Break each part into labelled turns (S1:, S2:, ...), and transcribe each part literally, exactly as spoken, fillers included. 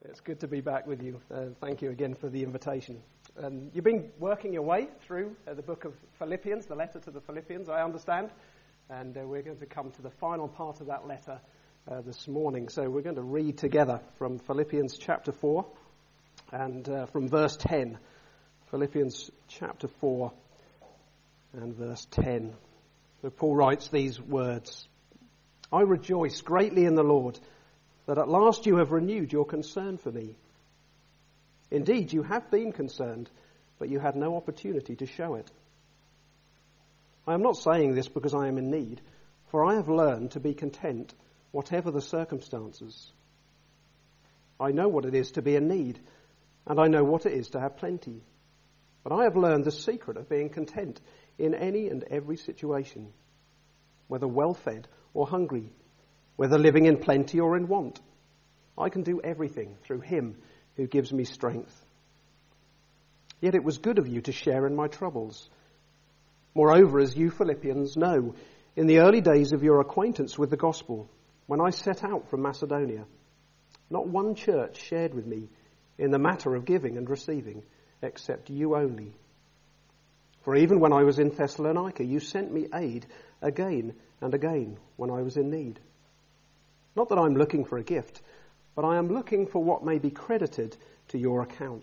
S1: It's good to be back with you. Uh, thank you again for the invitation. Um, you've been working your way through uh, the book of Philippians, the letter to the Philippians, I understand. And uh, we're going to come to the final part of that letter uh, this morning. So we're going to read together from Philippians chapter four and uh, from verse ten. Philippians chapter four and verse ten. So Paul writes these words: I rejoice greatly in the Lord that at last you have renewed your concern for me. Indeed, you have been concerned, but you had no opportunity to show it. I am not saying this because I am in need, for I have learned to be content whatever the circumstances. I know what it is to be in need, and I know what it is to have plenty. But I have learned the secret of being content in any and every situation, whether well-fed or hungry, whether living in plenty or in want. I can do everything through him who gives me strength. Yet it was good of you to share in my troubles. Moreover, as you Philippians know, in the early days of your acquaintance with the gospel, when I set out from Macedonia, not one church shared with me in the matter of giving and receiving, except you only. For even when I was in Thessalonica, you sent me aid again and again when I was in need. Not that I'm looking for a gift, but I am looking for what may be credited to your account.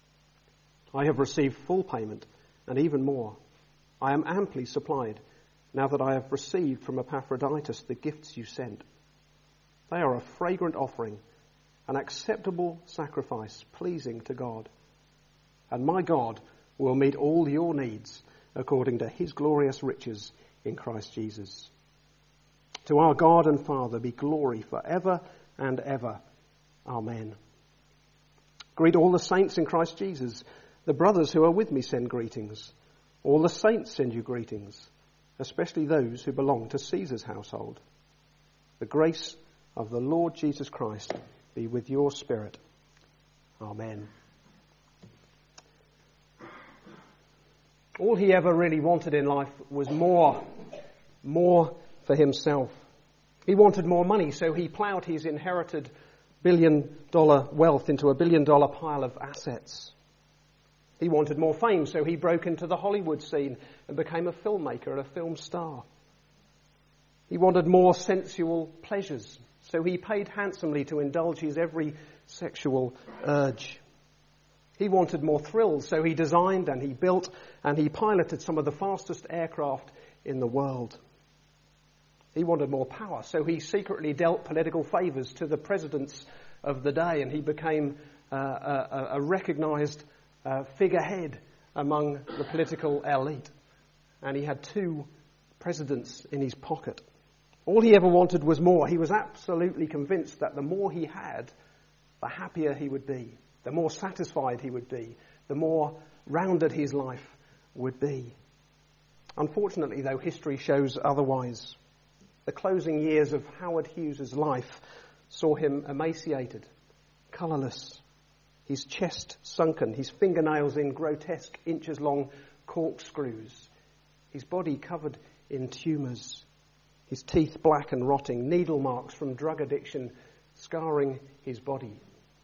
S1: I have received full payment, and even more. I am amply supplied, now that I have received from Epaphroditus the gifts you sent. They are a fragrant offering, an acceptable sacrifice, pleasing to God. And my God will meet all your needs according to his glorious riches in Christ Jesus. To our God and Father be glory forever and ever. Amen. Greet all the saints in Christ Jesus. The brothers who are with me send greetings. All the saints send you greetings, especially those who belong to Caesar's household. The grace of the Lord Jesus Christ be with your spirit. Amen. All he ever really wanted in life was more, more for himself. He wanted more money, so he ploughed his inherited billion dollar wealth into a billion dollar pile of assets. He wanted more fame, so he broke into the Hollywood scene and became a filmmaker and a film star. He wanted more sensual pleasures, so he paid handsomely to indulge his every sexual urge. He wanted more thrills, so he designed and he built and he piloted some of the fastest aircraft in the world. He wanted more power, so he secretly dealt political favours to the presidents of the day, and he became uh, a, a recognised uh, figurehead among the political elite. And he had two presidents in his pocket. All he ever wanted was more. He was absolutely convinced that the more he had, the happier he would be, the more satisfied he would be, the more rounded his life would be. Unfortunately, though, history shows otherwise. The closing years of Howard Hughes' life saw him emaciated, colourless, his chest sunken, his fingernails in grotesque inches-long corkscrews, his body covered in tumours, his teeth black and rotting, needle marks from drug addiction scarring his body.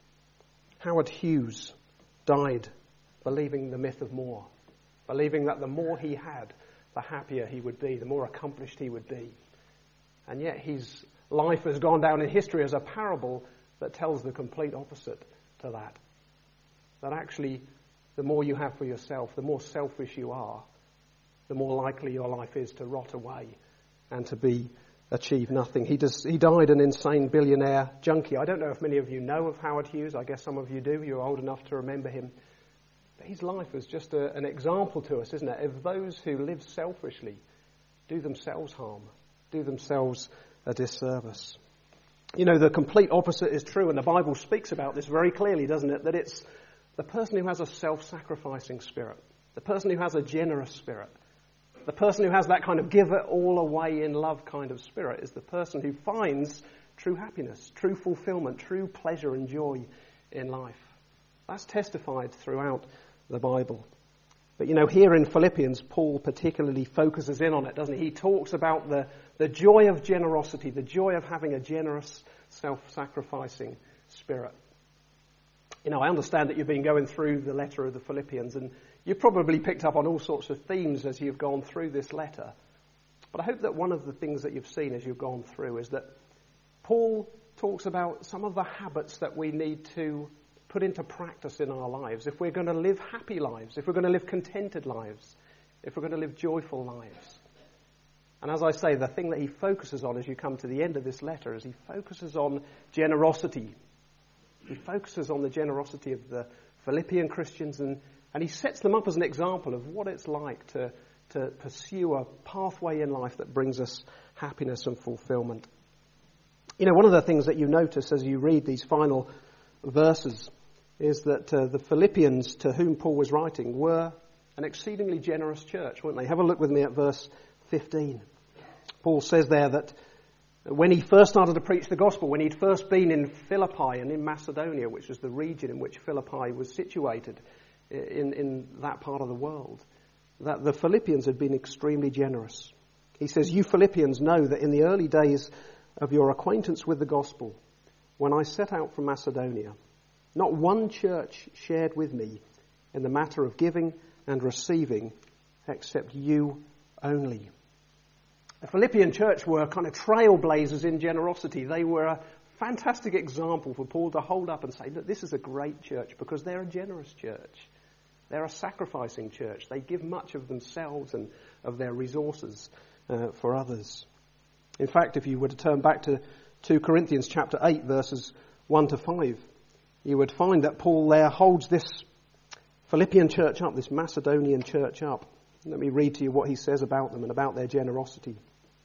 S1: Howard Hughes died believing the myth of more, believing that the more he had, the happier he would be, the more accomplished he would be. And yet his life has gone down in history as a parable that tells the complete opposite to that. That actually, the more you have for yourself, the more selfish you are, the more likely your life is to rot away and to be achieve nothing. He, does, he died an insane billionaire junkie. I don't know if many of you know of Howard Hughes. I guess some of you do. You're old enough to remember him. But his life is just a, an example to us, isn't it, of those who live selfishly, do themselves harm, do themselves a disservice. You know, the complete opposite is true, and the Bible speaks about this very clearly, doesn't it? That it's the person who has a self-sacrificing spirit, the person who has a generous spirit, the person who has that kind of give it all away in love kind of spirit is the person who finds true happiness, true fulfillment, true pleasure and joy in life. That's testified throughout the Bible. But, you know, here in Philippians, Paul particularly focuses in on it, doesn't he? He talks about the, the joy of generosity, the joy of having a generous, self-sacrificing spirit. You know, I understand that you've been going through the letter of the Philippians, and you've probably picked up on all sorts of themes as you've gone through this letter. But I hope that one of the things that you've seen as you've gone through is that Paul talks about some of the habits that we need to put into practice in our lives if we're going to live happy lives, if we're going to live contented lives, if we're going to live joyful lives. And as I say, the thing that he focuses on as you come to the end of this letter is he focuses on generosity. He focuses on the generosity of the Philippian Christians, and, and he sets them up as an example of what it's like to, to pursue a pathway in life that brings us happiness and fulfillment. You know, one of the things that you notice as you read these final verses is that uh, the Philippians to whom Paul was writing were an exceedingly generous church, weren't they? Have a look with me at verse fifteen. Paul says there that when he first started to preach the gospel, when he'd first been in Philippi and in Macedonia, which was the region in which Philippi was situated in, in that part of the world, that the Philippians had been extremely generous. He says, "You Philippians know that in the early days of your acquaintance with the gospel, when I set out from Macedonia, not one church shared with me in the matter of giving and receiving except you only." The Philippian church were kind of trailblazers in generosity. They were a fantastic example for Paul to hold up and say, look, this is a great church because they're a generous church. They're a sacrificing church. They give much of themselves and of their resources uh, for others. In fact, if you were to turn back to two Corinthians chapter eight, verses one to five, you would find that Paul there holds this Philippian church up, this Macedonian church up. Let me read to you what he says about them and about their generosity.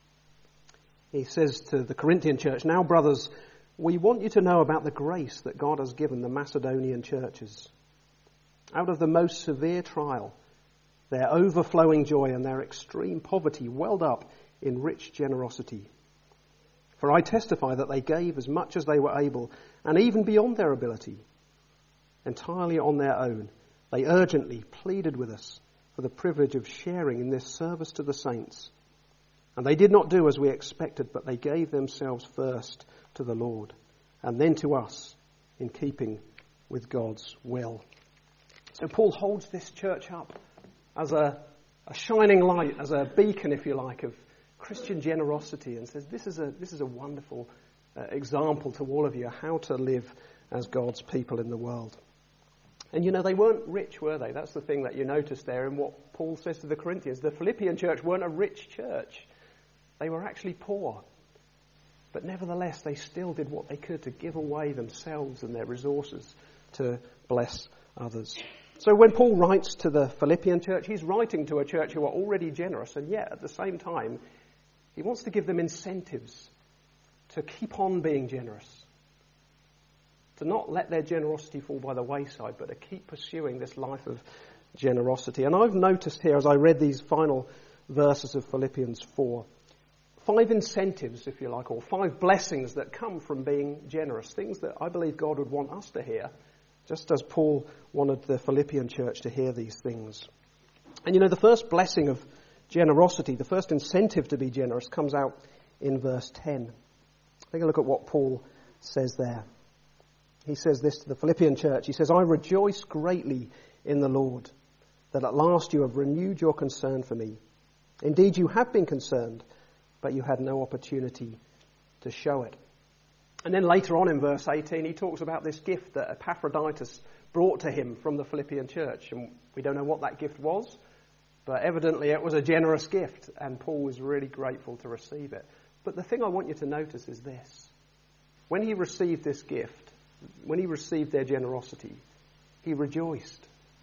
S1: He says to the Corinthian church, "Now, brothers, we want you to know about the grace that God has given the Macedonian churches. Out of the most severe trial, their overflowing joy and their extreme poverty welled up in rich generosity. For I testify that they gave as much as they were able, and even beyond their ability. Entirely on their own, they urgently pleaded with us for the privilege of sharing in this service to the saints. And they did not do as we expected, but they gave themselves first to the Lord, and then to us, in keeping with God's will." So Paul holds this church up as a, a shining light, as a beacon, if you like, of Christian generosity, and says this is a this is a wonderful uh, example to all of you how to live as God's people in the world. And you know, they weren't rich, were they? That's the thing that you notice there in what Paul says to the Corinthians. The Philippian church weren't a rich church. They were actually poor. But nevertheless, they still did what they could to give away themselves and their resources to bless others. So when Paul writes to the Philippian church, he's writing to a church who are already generous, and yet at the same time, he wants to give them incentives to keep on being generous, to not let their generosity fall by the wayside, but to keep pursuing this life of generosity. And I've noticed here, as I read these final verses of Philippians four, five incentives, if you like, or five blessings that come from being generous, things that I believe God would want us to hear, just as Paul wanted the Philippian church to hear these things. And you know, the first blessing of generosity, the first incentive to be generous, comes out in verse ten. Take a look at what Paul says there. He says this to the Philippian church. He says, "I rejoice greatly in the Lord that at last you have renewed your concern for me. Indeed, you have been concerned, but you had no opportunity to show it." And then later on in verse eighteen, he talks about this gift that Epaphroditus brought to him from the Philippian church. And we don't know what that gift was, but evidently it was a generous gift, and Paul was really grateful to receive it. But the thing I want you to notice is this. When he received this gift, when he received their generosity, he rejoiced.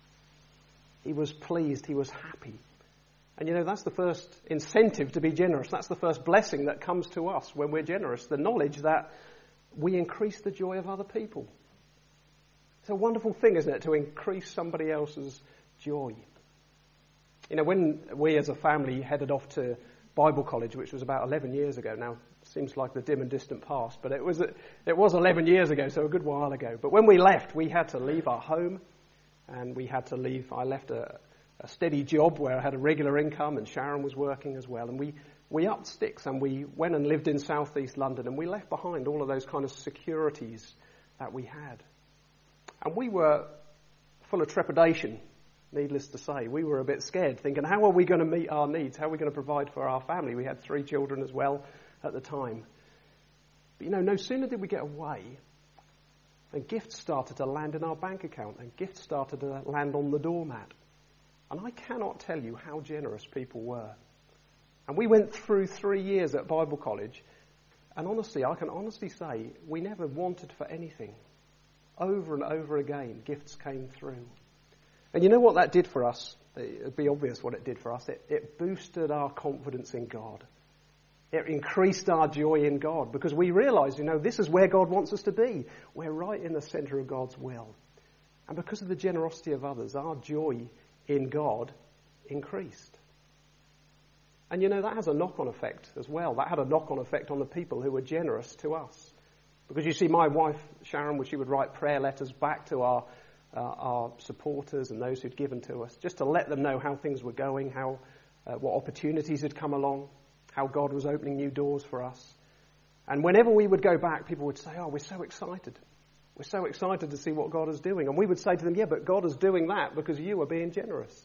S1: He was pleased. He was happy. And you know, that's the first incentive to be generous. That's the first blessing that comes to us when we're generous. The knowledge that we increase the joy of other people. It's a wonderful thing, isn't it, to increase somebody else's joy. You know, when we as a family headed off to Bible college, which was about eleven years ago now, seems like the dim and distant past, but it was it was eleven years ago, so a good while ago. But when we left, we had to leave our home, and we had to leave, I left a, a steady job where I had a regular income, and Sharon was working as well, and we, we upped sticks, and we went and lived in southeast London, and we left behind all of those kind of securities that we had. And we were full of trepidation, needless to say. We were a bit scared, thinking, how are we going to meet our needs? How are we going to provide for our family? We had three children as well at the time. But, you know, no sooner did we get away, and gifts started to land in our bank account, and gifts started to land on the doormat. And I cannot tell you how generous people were. And we went through three years at Bible college, and honestly, I can honestly say, we never wanted for anything. Over and over again, gifts came through. And you know what that did for us? It'd be obvious what it did for us. It, it boosted our confidence in God. It increased our joy in God, because we realised, you know, this is where God wants us to be. We're right in the centre of God's will. And because of the generosity of others, our joy in God increased. And you know, that has a knock-on effect as well. That had a knock-on effect on the people who were generous to us. Because you see, my wife, Sharon, she would write prayer letters back to our uh, our supporters and those who'd given to us, just to let them know how things were going, how uh, what opportunities had come along, how God was opening new doors for us. And whenever we would go back, people would say, oh, we're so excited. We're so excited to see what God is doing. And we would say to them, yeah, but God is doing that because you are being generous.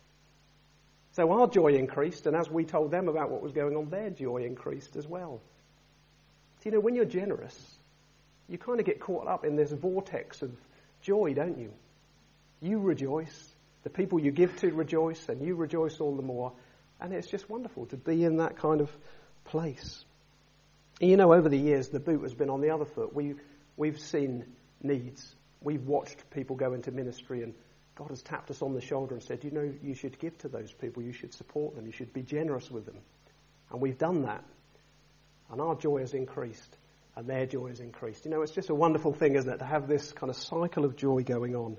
S1: So our joy increased, and as we told them about what was going on, their joy increased as well. So, you know, when you're generous, you kind of get caught up in this vortex of joy, don't you? You rejoice, the people you give to rejoice, and you rejoice all the more. And it's just wonderful to be in that kind of place. And you know, over the years, the boot has been on the other foot. We, we've seen needs. We've watched people go into ministry, and God has tapped us on the shoulder and said, you know, you should give to those people, you should support them, you should be generous with them. And we've done that. And our joy has increased, and their joy has increased. You know, it's just a wonderful thing, isn't it, to have this kind of cycle of joy going on.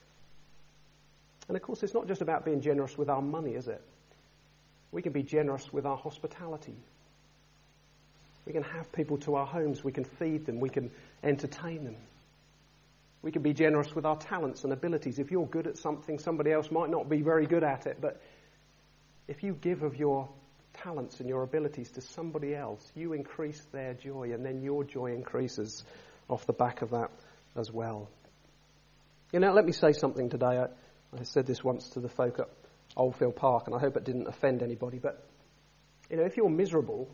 S1: And of course, it's not just about being generous with our money, is it? We can be generous with our hospitality. We can have people to our homes, we can feed them, we can entertain them. We can be generous with our talents and abilities. If you're good at something, somebody else might not be very good at it, but if you give of your talents and your abilities to somebody else, you increase their joy, and then your joy increases off the back of that as well. You know, let me say something today. I, I said this once to the folk at Oldfield Park, and I hope it didn't offend anybody, but, you know, if you're miserable,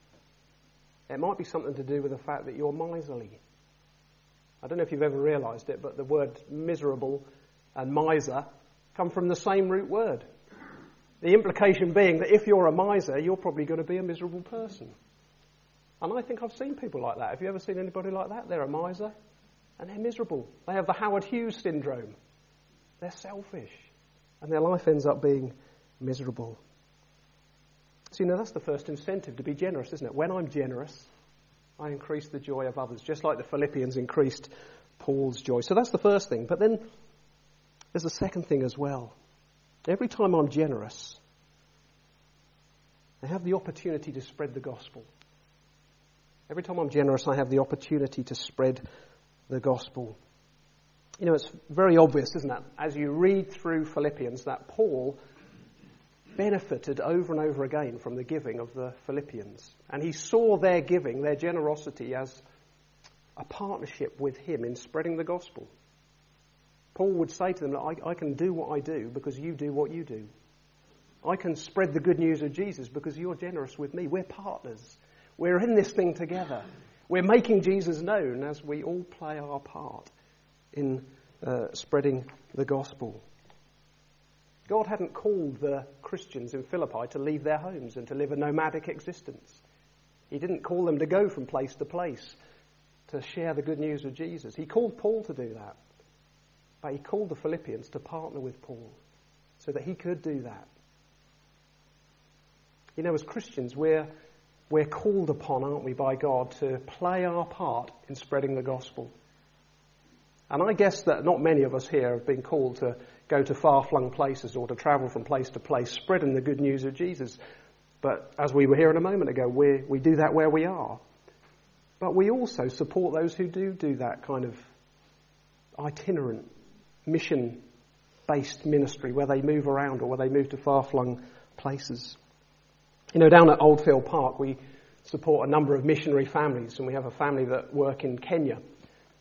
S1: it might be something to do with the fact that you're miserly. I don't know if you've ever realised it, but the word miserable and miser come from the same root word. The implication being that if you're a miser, you're probably going to be a miserable person. And I think I've seen people like that. Have you ever seen anybody like that? They're a miser and they're miserable. They have the Howard Hughes syndrome. They're selfish. And their life ends up being miserable. So, you know, that's the first incentive, to be generous, isn't it? When I'm generous, I increase the joy of others, just like the Philippians increased Paul's joy. So that's the first thing. But then there's a second thing as well. Every time I'm generous, I have the opportunity to spread the gospel. Every time I'm generous, I have the opportunity to spread the gospel. You know, it's very obvious, isn't it, as you read through Philippians, that Paul benefited over and over again from the giving of the Philippians. And he saw their giving, their generosity, as a partnership with him in spreading the gospel. Paul would say to them, I, I can do what I do because you do what you do. I can spread the good news of Jesus because you're generous with me. We're partners. We're in this thing together. We're making Jesus known as we all play our part in uh, spreading the gospel. God hadn't called the Christians in Philippi to leave their homes and to live a nomadic existence. He didn't call them to go from place to place to share the good news of Jesus. He called Paul to do that. But he called the Philippians to partner with Paul so that he could do that. You know, as Christians, we're, we're called upon, aren't we, by God to play our part in spreading the gospel. And I guess that not many of us here have been called to go to far-flung places or to travel from place to place, spreading the good news of Jesus. But as we were hearing a moment ago, we we do that where we are. But we also support those who do do that kind of itinerant, mission-based ministry where they move around or where they move to far-flung places. You know, down at Oldfield Park, we support a number of missionary families, and we have a family that work in Kenya.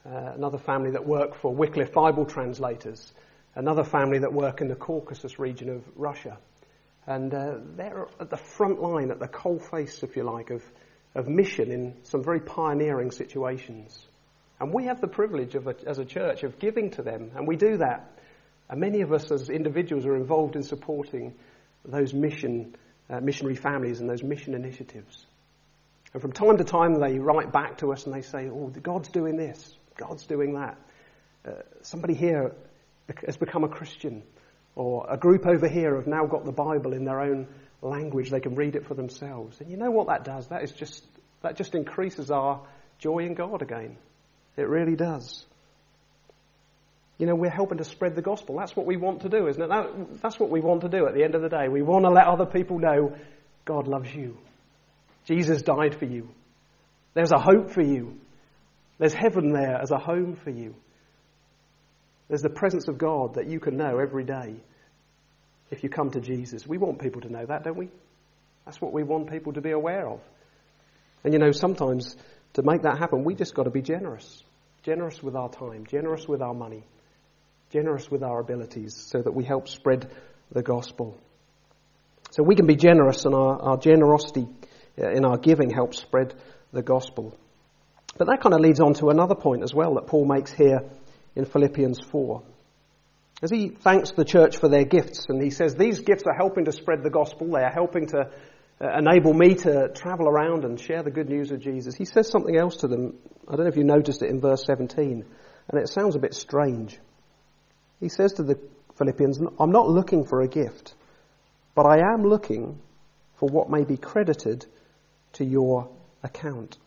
S1: uh, another family that work for Wycliffe Bible translators, another family that work in the Caucasus region of Russia. And uh, they're at the front line, at the coalface, if you like, of, of mission in some very pioneering situations. And we have the privilege of a, as a church of giving to them, and we do that. And many of us as individuals are involved in supporting those mission, uh, missionary families and those mission initiatives. And from time to time they write back to us and they say, oh, God's doing this, God's doing that. Uh, somebody here has become a Christian, or a group over here have now got the Bible in their own language, they can read it for themselves. And you know what that does? That is just that just increases our joy in God again. It really does. You know, we're helping to spread the gospel. That's what we want to do, isn't it? That, that's what we want to do at the end of the day. We want to let other people know God loves you. Jesus died for you. There's a hope for you. There's heaven there as a home for you. There's the presence of God that you can know every day if you come to Jesus. We want people to know that, don't we? That's what we want people to be aware of. And you know, sometimes to make that happen, we just got to be generous. Generous with our time, generous with our money, generous with our abilities, so that we help spread the gospel. So we can be generous, and our, our generosity in our giving helps spread the gospel. But that kind of leads on to another point as well that Paul makes here in Philippians four. As he thanks the church for their gifts, and he says these gifts are helping to spread the gospel, they are helping to uh, enable me to travel around and share the good news of Jesus. He says something else to them. I don't know if you noticed it in verse seventeen, and it sounds a bit strange. He says to the Philippians, I'm not looking for a gift, but I am looking for what may be credited to your account.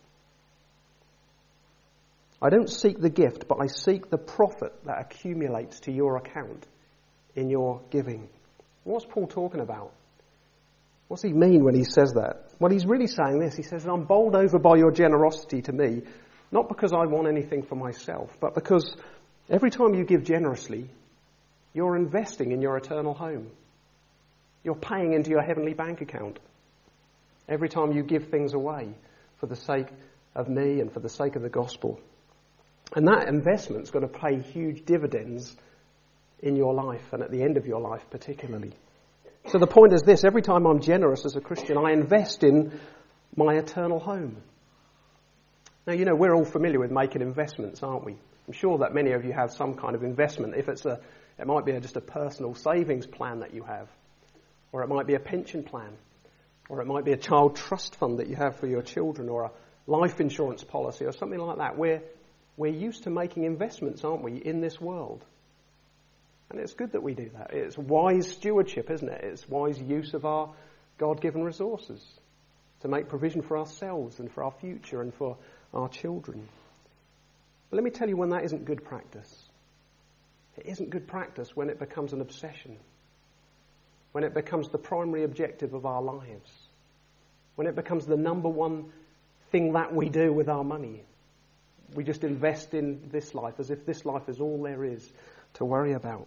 S1: I don't seek the gift, but I seek the profit that accumulates to your account in your giving. What's Paul talking about? What's he mean when he says that? Well, he's really saying this. He says, I'm bowled over by your generosity to me, not because I want anything for myself, but because every time you give generously, you're investing in your eternal home. You're paying into your heavenly bank account. Every time you give things away for the sake of me and for the sake of the gospel. And that investment's going to pay huge dividends in your life, and at the end of your life particularly. So the point is this: every time I'm generous as a Christian, I invest in my eternal home. Now, you know, we're all familiar with making investments, aren't we? I'm sure that many of you have some kind of investment. If it's a, it might be a, just a personal savings plan that you have, or it might be a pension plan, or it might be a child trust fund that you have for your children, or a life insurance policy, or something like that. We're We're used to making investments, aren't we, in this world? And it's good that we do that. It's wise stewardship, isn't it? It's wise use of our God-given resources to make provision for ourselves and for our future and for our children. But let me tell you when that isn't good practice. It isn't good practice when it becomes an obsession, when it becomes the primary objective of our lives, when it becomes the number one thing that we do with our money. We just invest in this life as if this life is all there is to worry about.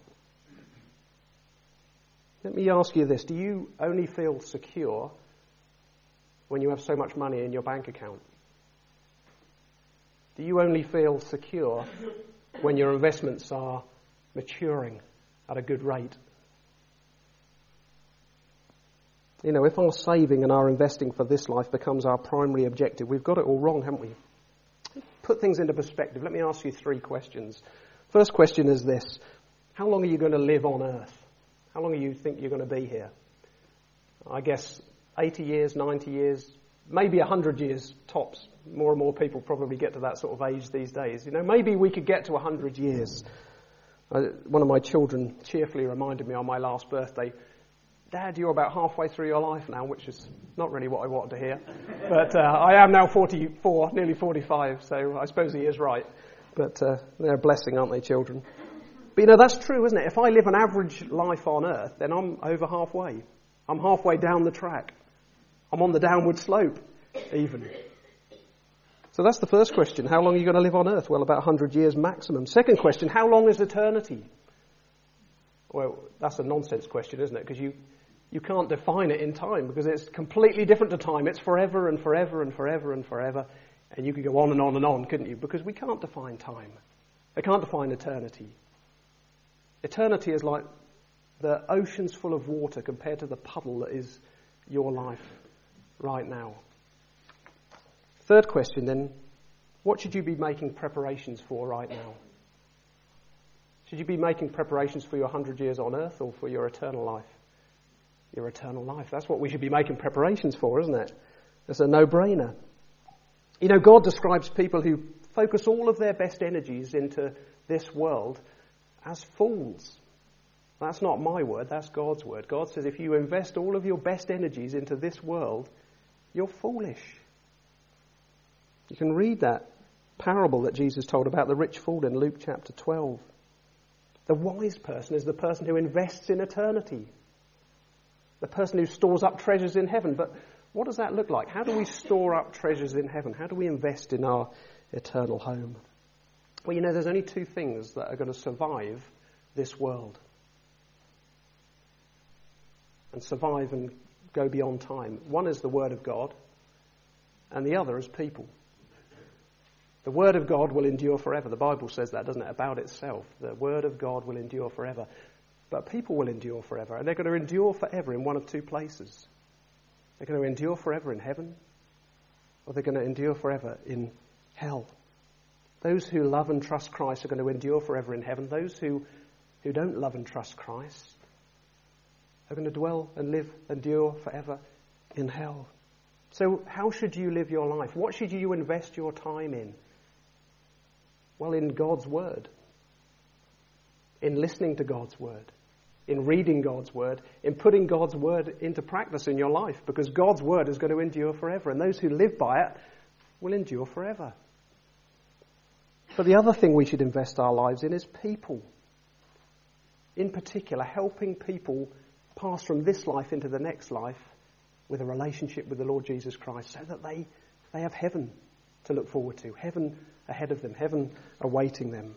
S1: Let me ask you this. Do you only feel secure when you have so much money in your bank account? Do you only feel secure when your investments are maturing at a good rate? You know, if our saving and our investing for this life becomes our primary objective, we've got it all wrong, haven't we? Put things into perspective. Let me ask you three questions. First question is this: how long are you going to live on earth? How long do you think you're going to be here? I guess eighty years, ninety years, maybe one hundred years tops. More and more people probably get to that sort of age these days. You know, maybe we could get to one hundred years. Uh, one of my children cheerfully reminded me on my last birthday, Dad, you're about halfway through your life now, which is not really what I wanted to hear. But uh, I am now forty-four, nearly forty-five, so I suppose he is right. But uh, they're a blessing, aren't they, children? But, you know, that's true, isn't it? If I live an average life on earth, then I'm over halfway. I'm halfway down the track. I'm on the downward slope, even. So that's the first question. How long are you going to live on earth? Well, about one hundred years maximum. Second question, how long is eternity? Well, that's a nonsense question, isn't it? Because you, you can't define it in time, because it's completely different to time. It's forever and forever and forever and forever. And you could go on and on and on, couldn't you? Because we can't define time. We can't define eternity. Eternity is like the oceans full of water compared to the puddle that is your life right now. Third question then, what should you be making preparations for right now? Should you be making preparations for your hundred years on earth or for your eternal life? Your eternal life. That's what we should be making preparations for, isn't it? It's a no-brainer. You know, God describes people who focus all of their best energies into this world as fools. That's not my word, that's God's word. God says if you invest all of your best energies into this world, you're foolish. You can read that parable that Jesus told about the rich fool in Luke chapter twelve. The wise person is the person who invests in eternity. The person who stores up treasures in heaven. But what does that look like? How do we store up treasures in heaven? How do we invest in our eternal home? Well, you know, there's only two things that are going to survive this world. And survive and go beyond time. One is the Word of God, and the other is people. The Word of God will endure forever. The Bible says that, doesn't it, about itself. The Word of God will endure forever. But people will endure forever, and they're going to endure forever in one of two places. They're going to endure forever in heaven, or they're going to endure forever in hell. Those who love and trust Christ are going to endure forever in heaven. Those who, who don't love and trust Christ are going to dwell and live, endure forever in hell. So how should you live your life? What should you invest your time in? Well, in God's Word. In listening to God's Word. In reading God's Word. In putting God's Word into practice in your life. Because God's Word is going to endure forever. And those who live by it will endure forever. But the other thing we should invest our lives in is people. In particular, helping people pass from this life into the next life with a relationship with the Lord Jesus Christ, so that they, they have heaven to look forward to, heaven ahead of them, heaven awaiting them.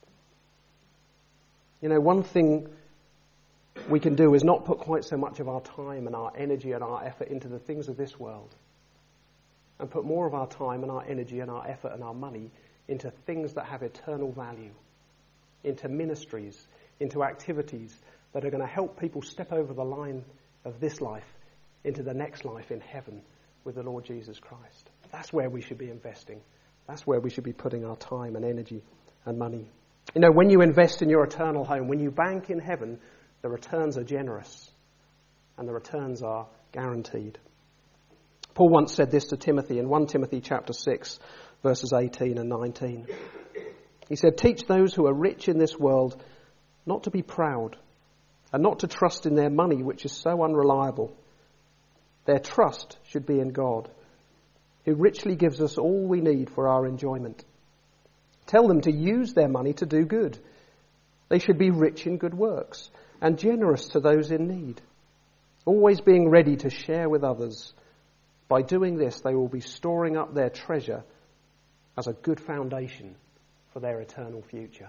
S1: You know, one thing we can do is not put quite so much of our time and our energy and our effort into the things of this world, and put more of our time and our energy and our effort and our money into things that have eternal value, into ministries, into activities that are going to help people step over the line of this life into the next life in heaven with the Lord Jesus Christ. That's where we should be investing. That's where we should be putting our time and energy and money. You know, when you invest in your eternal home, when you bank in heaven, the returns are generous and the returns are guaranteed. Paul once said this to Timothy in First Timothy chapter six, verses eighteen and nineteen. He said, "Teach those who are rich in this world not to be proud and not to trust in their money, which is so unreliable. Their trust should be in God, who richly gives us all we need for our enjoyment. Tell them to use their money to do good. They should be rich in good works and generous to those in need, always being ready to share with others. By doing this, they will be storing up their treasure as a good foundation for their eternal future."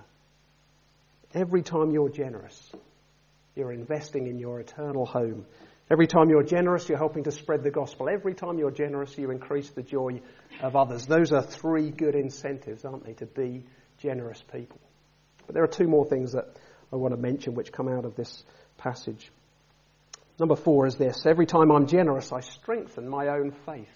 S1: Every time you're generous, you're investing in your eternal home. Every time you're generous, you're helping to spread the gospel. Every time you're generous, you increase the joy of others. Those are three good incentives, aren't they, to be generous people. But there are two more things that I want to mention which come out of this passage. Number four is this: every time I'm generous, I strengthen my own faith.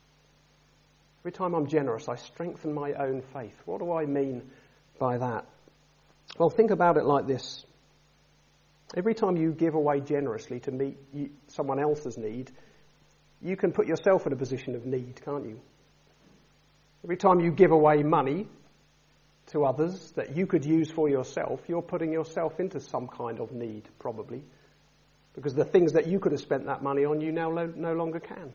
S1: Every time I'm generous, I strengthen my own faith. What do I mean by that? Well, think about it like this. Every time you give away generously to meet someone else's need, you can put yourself in a position of need, can't you? Every time you give away money to others that you could use for yourself, you're putting yourself into some kind of need, probably. Because the things that you could have spent that money on, you now lo- no longer can.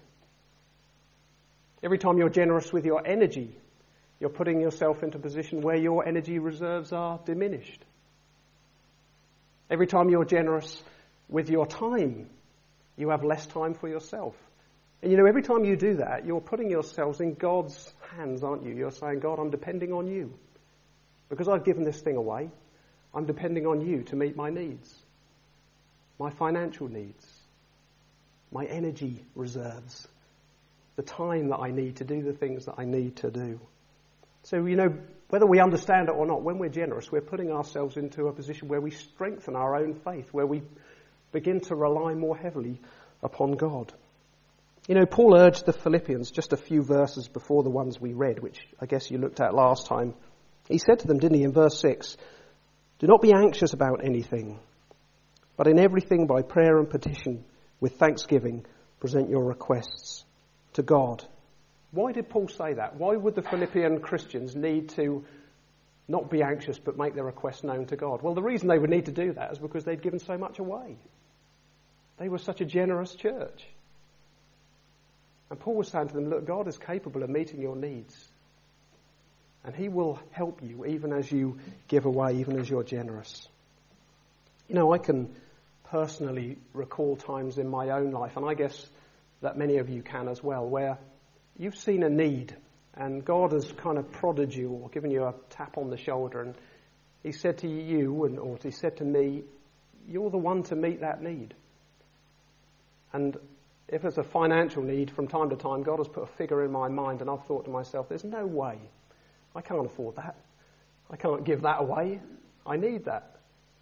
S1: Every time you're generous with your energy, you're putting yourself into a position where your energy reserves are diminished. Every time you're generous with your time, you have less time for yourself. And you know, every time you do that, you're putting yourselves in God's hands, aren't you? You're saying, God, I'm depending on you. Because I've given this thing away, I'm depending on you to meet my needs, my financial needs, my energy reserves. the time that I need to do the things that I need to do. So, you know, whether we understand it or not, when we're generous, we're putting ourselves into a position where we strengthen our own faith, where we begin to rely more heavily upon God. You know, Paul urged the Philippians just a few verses before the ones we read, which I guess you looked at last time. He said to them, didn't he, in verse six, "Do not be anxious about anything, but in everything by prayer and petition, with thanksgiving, present your requests to God." Why did Paul say that? Why would the Philippian Christians need to not be anxious but make their requests known to God? Well, the reason they would need to do that is because they'd given so much away. They were such a generous church. And Paul was saying to them, look, God is capable of meeting your needs. And he will help you even as you give away, even as you're generous. You know, I can personally recall times in my own life, and I guess that many of you can as well, where you've seen a need and God has kind of prodded you or given you a tap on the shoulder, and he said to you, and or he said to me, you're the one to meet that need. And if it's a financial need, from time to time, God has put a figure in my mind, and I've thought to myself, there's no way. I can't afford that. I can't give that away. I need that.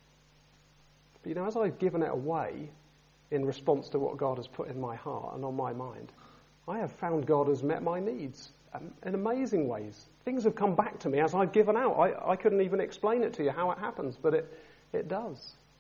S1: But you know, as I've given it away in response to what God has put in my heart and on my mind, I have found God has met my needs in amazing ways. Things have come back to me as I've given out. I, I couldn't even explain it to you how it happens, but it, it does.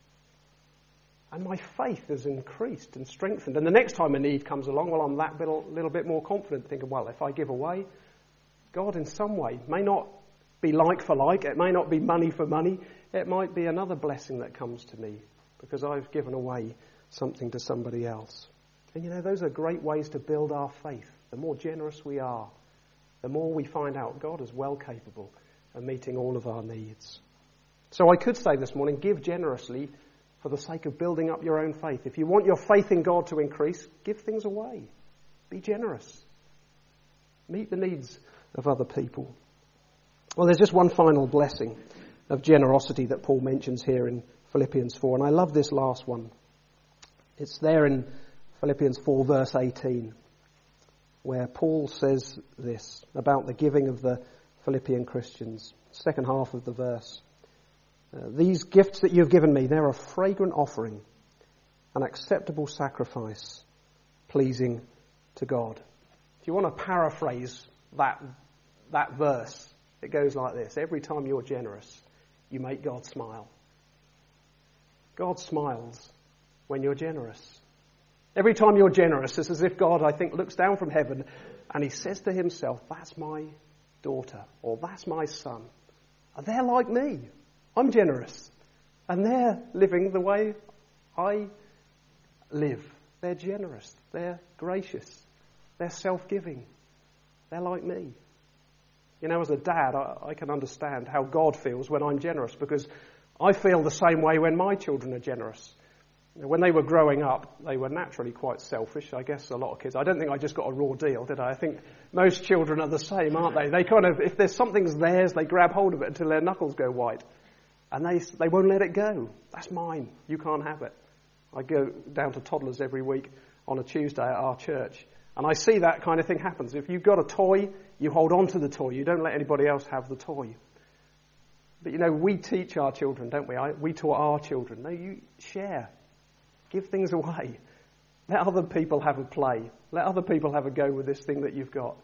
S1: And my faith has increased and strengthened. And the next time a need comes along, well, I'm that little, little bit more confident, thinking, well, if I give away, God in some way may not be like for like, it may not be money for money, it might be another blessing that comes to me because I've given away something to somebody else. And you know, those are great ways to build our faith. The more generous we are, the more we find out God is well capable of meeting all of our needs. So I could say this morning, give generously for the sake of building up your own faith. If you want your faith in God to increase, give things away. Be generous. Meet the needs of other people. Well, there's just one final blessing of generosity that Paul mentions here in Philippians four, and I love this last one. It's there in Philippians four, verse eighteen, where Paul says this about the giving of the Philippian Christians. Second half of the verse. Uh, These gifts that you've given me, they're a fragrant offering, an acceptable sacrifice, pleasing to God. If you want to paraphrase that, that verse, it goes like this. Every time you're generous, you make God smile. God smiles when you're generous. Every time you're generous, it's as if God, I think, looks down from heaven and he says to himself, that's my daughter, or that's my son. And they're like me. I'm generous. And they're living the way I live. They're generous. They're gracious. They're self-giving. They're like me. You know, as a dad, I, I can understand how God feels when I'm generous, because I feel the same way when my children are generous. When they were growing up, they were naturally quite selfish. I guess a lot of kids. I don't think I just got a raw deal, did I? I think most children are the same, aren't they? They kind of, if there's something's theirs, they grab hold of it until their knuckles go white. And they they won't let it go. That's mine. You can't have it. I go down to toddlers every week on a Tuesday at our church. And I see that kind of thing happens. If you've got a toy, you hold on to the toy. You don't let anybody else have the toy. But you know, we teach our children, don't we? I, we taught our children. No, you share. Give things away. Let other people have a play. Let other people have a go with this thing that you've got.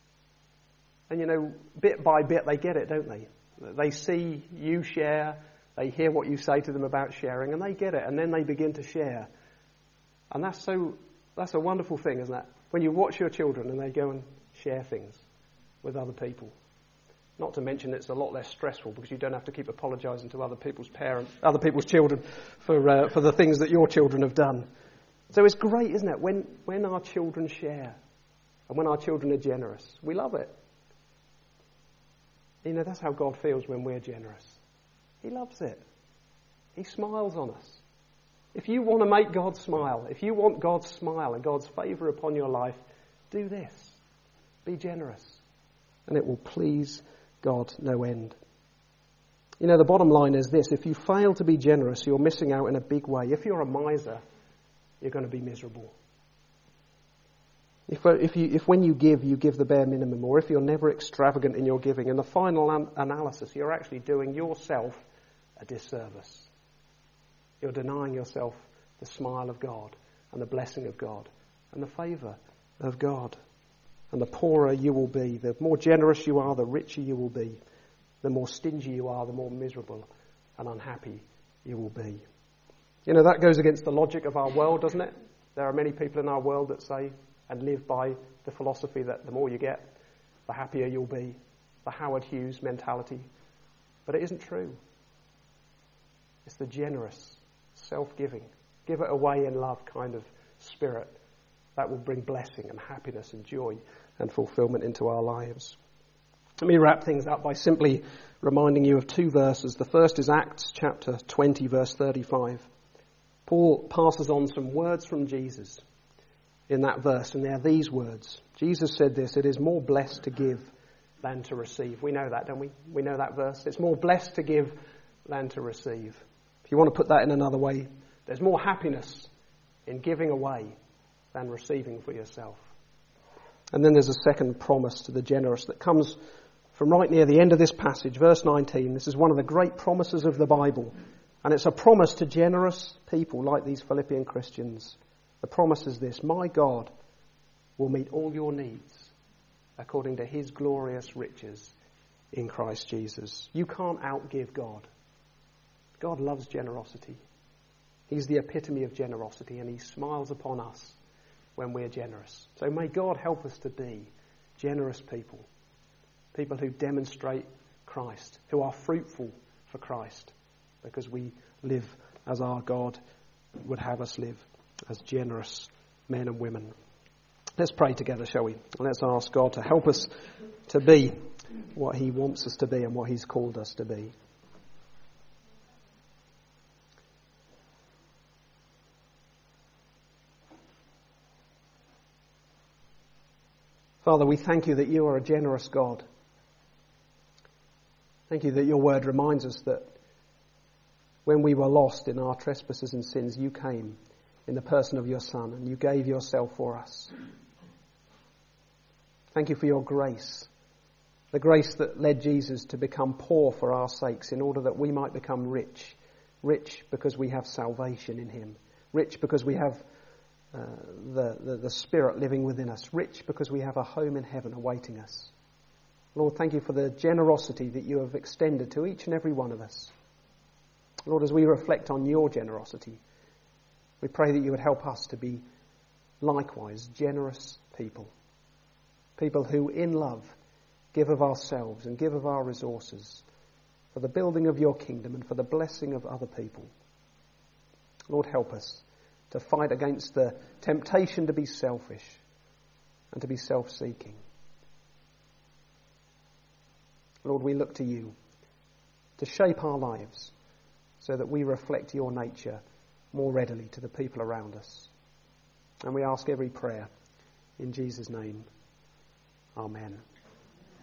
S1: And you know, bit by bit they get it, don't they? They see you share, they hear what you say to them about sharing, and they get it, and then they begin to share. And that's so, that's a wonderful thing, isn't it? When you watch your children and they go and share things with other people. Not to mention it's a lot less stressful because you don't have to keep apologising to other people's parents, other people's children for uh, for the things that your children have done. So it's great, isn't it, when, when our children share and when our children are generous. We love it. You know, that's how God feels when we're generous. He loves it. He smiles on us. If you want to make God smile, if you want God's smile and God's favour upon your life, do this. Be generous. And it will please God no end. You know, the bottom line is this. If you fail to be generous, you're missing out in a big way. If you're a miser, you're going to be miserable. If, if, you, if when you give, you give the bare minimum, or if you're never extravagant in your giving, in the final an- analysis, you're actually doing yourself a disservice. You're denying yourself the smile of God and the blessing of God and the favour of God. And the poorer you will be, the more generous you are, the richer you will be. The more stingy you are, the more miserable and unhappy you will be. You know, that goes against the logic of our world, doesn't it? There are many people in our world that say and live by the philosophy that the more you get, the happier you'll be. The Howard Hughes mentality. But it isn't true. It's the generous, self-giving, give it away in love kind of spirit that will bring blessing and happiness and joy and fulfillment into our lives. Let me wrap things up by simply reminding you of two verses. The first is Acts chapter twenty, verse thirty-five. Paul passes on some words from Jesus in that verse, and they are these words. Jesus said this, "It is more blessed to give than to receive." We know that, don't we? We know that verse. It's more blessed to give than to receive. If you want to put that in another way, there's more happiness in giving away than receiving for yourself. And then there's a second promise to the generous that comes from right near the end of this passage, verse nineteen. This is one of the great promises of the Bible. And it's a promise to generous people like these Philippian Christians. The promise is this: my God will meet all your needs according to his glorious riches in Christ Jesus. You can't outgive God. God loves generosity. He's the epitome of generosity, and he smiles upon us when we're generous. So may God help us to be generous people. People who demonstrate Christ, who are fruitful for Christ, because we live as our God would have us live, as generous men and women. Let's pray together, shall we? And let's ask God to help us to be what he wants us to be and what he's called us to be. Father, we thank you that you are a generous God. Thank you that your word reminds us that when we were lost in our trespasses and sins, you came in the person of your Son and you gave yourself for us. Thank you for your grace, the grace that led Jesus to become poor for our sakes in order that we might become rich. Rich because we have salvation in him. Rich because we have uh, the, the, the Spirit living within us. Rich because we have a home in heaven awaiting us. Lord, thank you for the generosity that you have extended to each and every one of us. Lord, as we reflect on your generosity, we pray that you would help us to be likewise generous people. People who in love give of ourselves and give of our resources for the building of your kingdom and for the blessing of other people. Lord, help us to fight against the temptation to be selfish and to be self-seeking. Lord, we look to you to shape our lives so that we reflect your nature more readily to the people around us. And we ask every prayer in Jesus' name. Amen.